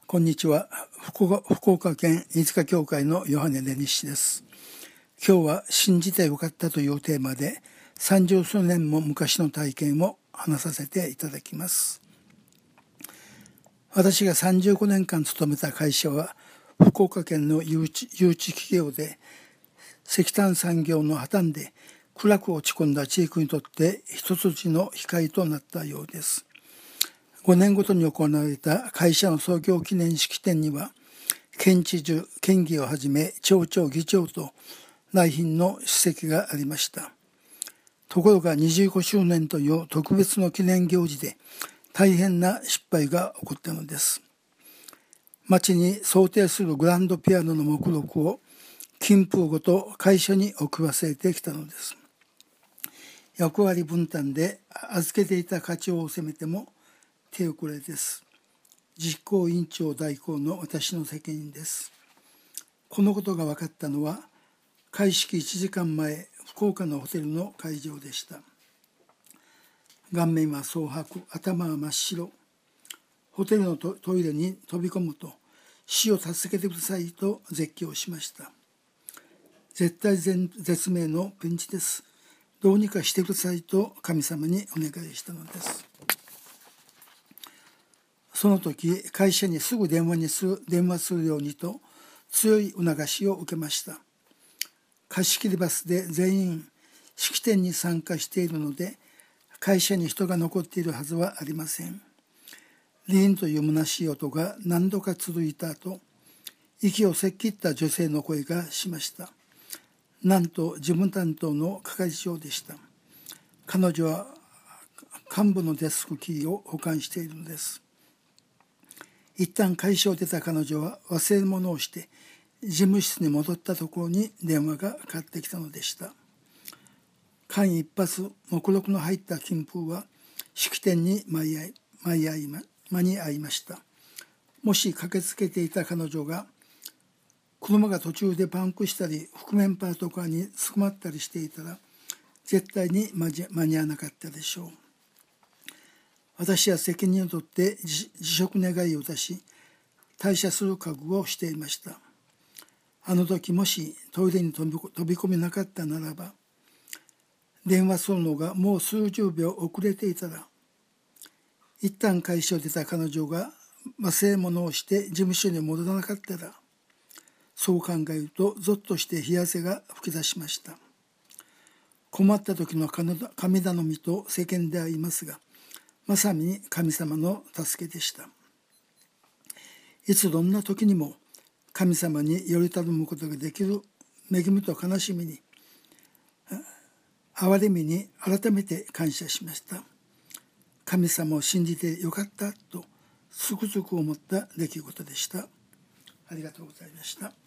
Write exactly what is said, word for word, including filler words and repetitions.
こんにちは。福岡、福岡県飯塚教会のヨハネ・デニッシです。今日は信じてよかったというテーマで三十数年も昔の体験を話させていただきます。私がさんじゅうごねんかん勤めた会社は福岡県の誘致、誘致企業で石炭産業の破綻で暗く落ち込んだ地域にとって一筋の光となったようです。ごねんごとに行われた会社の創業記念式典には県知事、県議をはじめ町長、議長と来賓の出席がありました。ところがにじゅうごしゅうねんという特別の記念行事で大変な失敗が起こったのです。町に想定するグランドピアノの目録を金風ごと会社に送らせてきたのです。役割分担で預けていた課長を責めても手遅れです。実行委員長代行の私の責任です。このことが分かったのは開式いちじかんまえ、福岡のホテルの会場でした。顔面は蒼白、頭は真っ白。ホテルのトイレに飛び込むと死を助けてくださいと絶叫しました。絶体絶命のピンチです。どうにかしてくださいと神様にお願いしたのです。その時会社にすぐ電話にする電話するようにと強い促しを受けました。貸し切りバスで全員式典に参加しているので会社に人が残っているはずはありません。リーンという虚しい音が何度か続いた後、息をせっきった女性の声がしました。なんと事務担当の係長でした。彼女は幹部のデスクキーを保管しているのです。一旦会社を出た彼女は忘れ物をして事務室に戻ったところに電話がかかってきたのでした。間一髪目録の入った金風は式典に間に合い、間に合いま、間に合いました。もし駆けつけていた彼女が車が途中でパンクしたり覆面パトカーに捕まったりしていたら絶対に間に合わなかったでしょう。私は責任を取って辞職願いを出し退社する覚悟をしていました。あの時もしトイレに飛び込めなかったならば電話するのがもう数十秒遅れていたら一旦会社を出た彼女が忘れ物をして事務所に戻らなかったらそう考えるとゾッとして冷や汗が吹き出しました。困った時の神頼みと世間では言いますがまさに神様の助けでした。いつどんな時にも神様により頼むことができる恵みと悲しみに憐れみに改めて感謝しました。神様を信じてよかったとつくづく思った出来事でした。ありがとうございました。